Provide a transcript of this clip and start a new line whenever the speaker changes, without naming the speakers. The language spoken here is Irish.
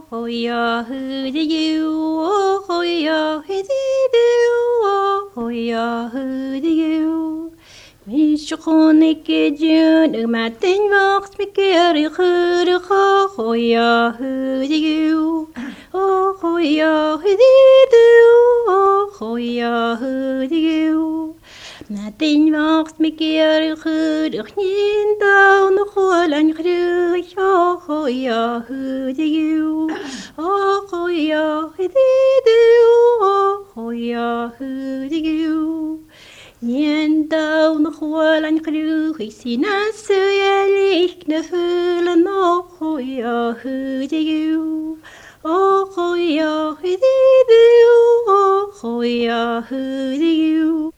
oh yeah, who do you? Oh yeah, who do you? Oh yeah, who do you? Mishkonik jun, matin wacht mikeri khur oh yeah, who do you? Oh yeah, who do you? Oh yeah, who do you? Matin wacht mikeri khur nin down the hole and khur oh yeah, who do you? Oh yeah, who do you? Oh yeah, who do you? Nien down the hole and crew, he seen us so early, the full and oh, yeah, who do you? Oh, yeah, who do you? Oh, yeah, who do you?